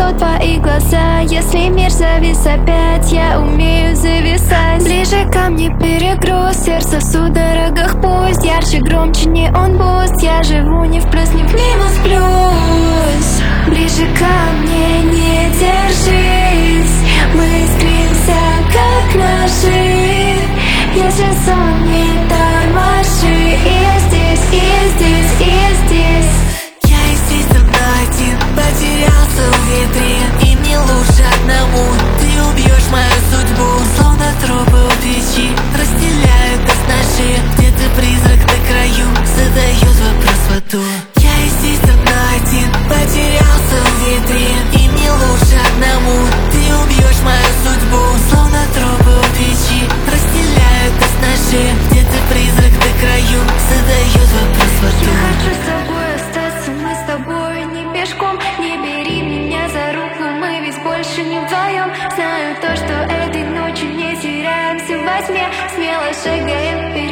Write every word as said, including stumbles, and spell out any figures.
вижу твои глаза. Если мир завис опять, я умею зависать. Ближе ко мне перегруз, сердце в судорогах, пусть ярче, громче неон буст. Я живу не в плюс, не в минус, плюс. Ближе ко мне не держись, мы искримся как ножи. Если сон не тормоши, и я здесь, и я здесь, и я здесь. Я и здесь со мной один, потерялся в ветре, и мне лучше одному. Ты убьешь мою судьбу, словно трупы у печи, разделяют нас ножи. Где ты, призрак на краю, задает вопрос в аду. Я и здесь со мной один, потерялся в ветре, и мне лучше одному. Ты убьешь мою судьбу, словно трупы у печи, разделяют нас ножи. Где ты, призрак на краю, задает вопрос в аду. Я хочу с тобой остаться, мы с тобой не пешком. Не бери меня за руку, мы ведь больше не вдвоем. Знаю то, что этой ночью не теряемся во тьме, смело шагаем вперед.